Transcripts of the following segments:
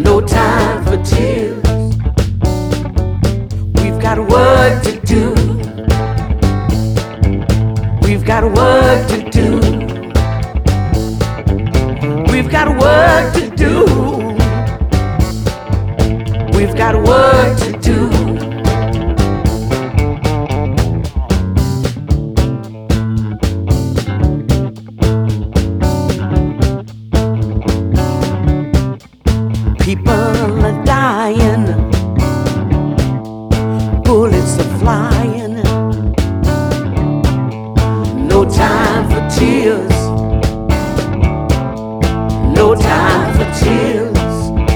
no time for tears. We've got work to do. We've got work to do. We've got work to do. We've got work to do. People are dying, bullets are flying. No time for tears. No time for tears.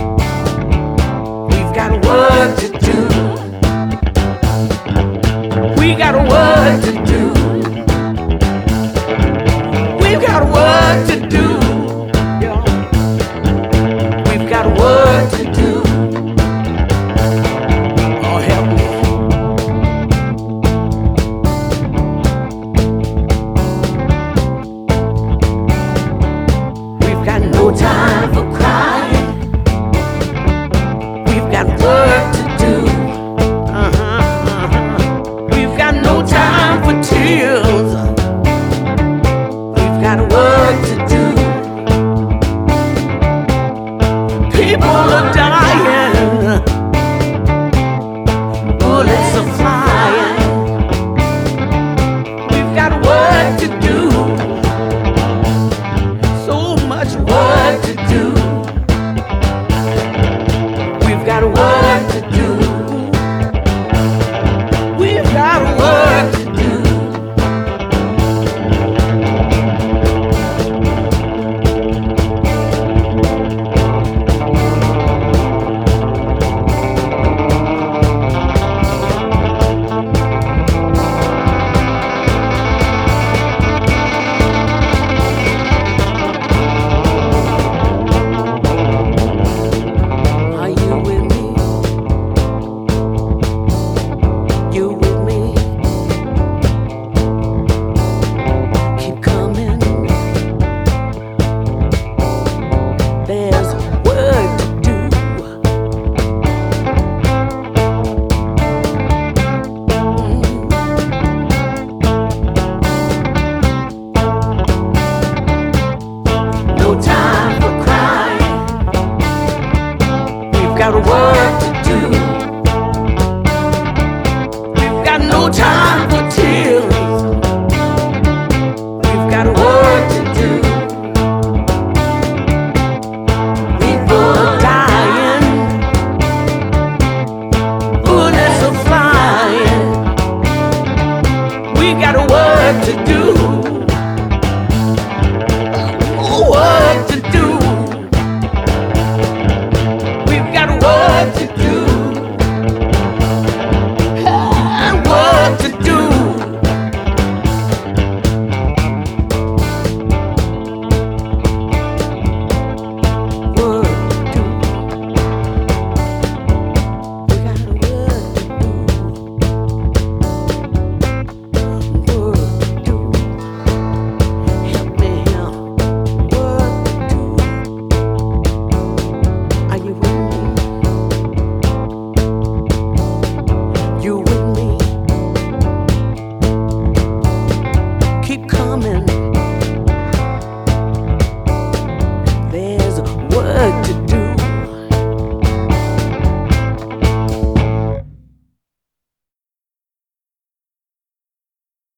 We've got work to do. We got work to do. We've got work to do. Yeah. We've got work to do. Oh, help me. We've got no time for crying. We've got work to do. We've got no time for tears. We've got work to do. People are dying. Bullets are flying. We've got work to do. So much work to do. We've got work to do. We've got work to do. Are you with me? You with me? Keep coming. There's work to do. No time for crying. We've got work to do. We've got no time for